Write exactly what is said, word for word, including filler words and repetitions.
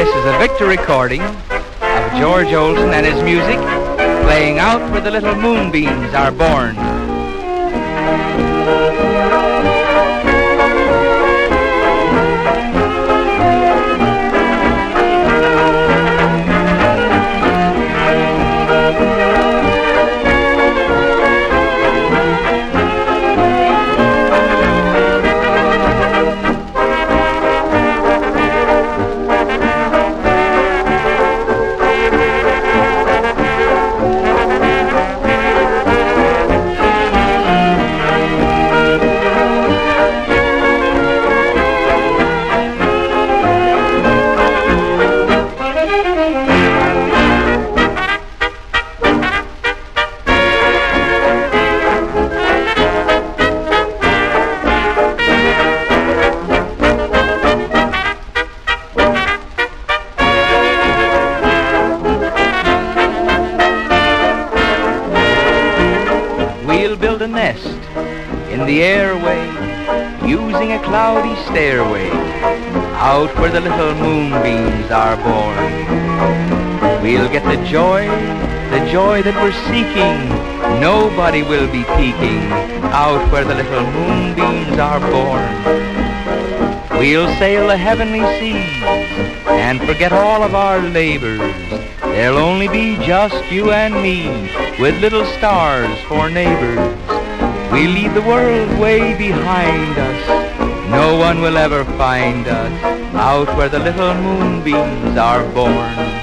This is a Victor recording of George Olsen and his music, playing Out Where the Little Moonbeams Are Born. We'll build a nest in the airway, using a cloudy stairway, out where the little moonbeams are born. We'll get the joy, the joy that we're seeking. Nobody will be peeking, out where the little moonbeams are born. We'll sail the heavenly seas and forget all of our labors. There'll only be just you and me, with little stars for neighbors. We'll leave the world way behind us. No one will ever find us, out where the little moonbeams are born.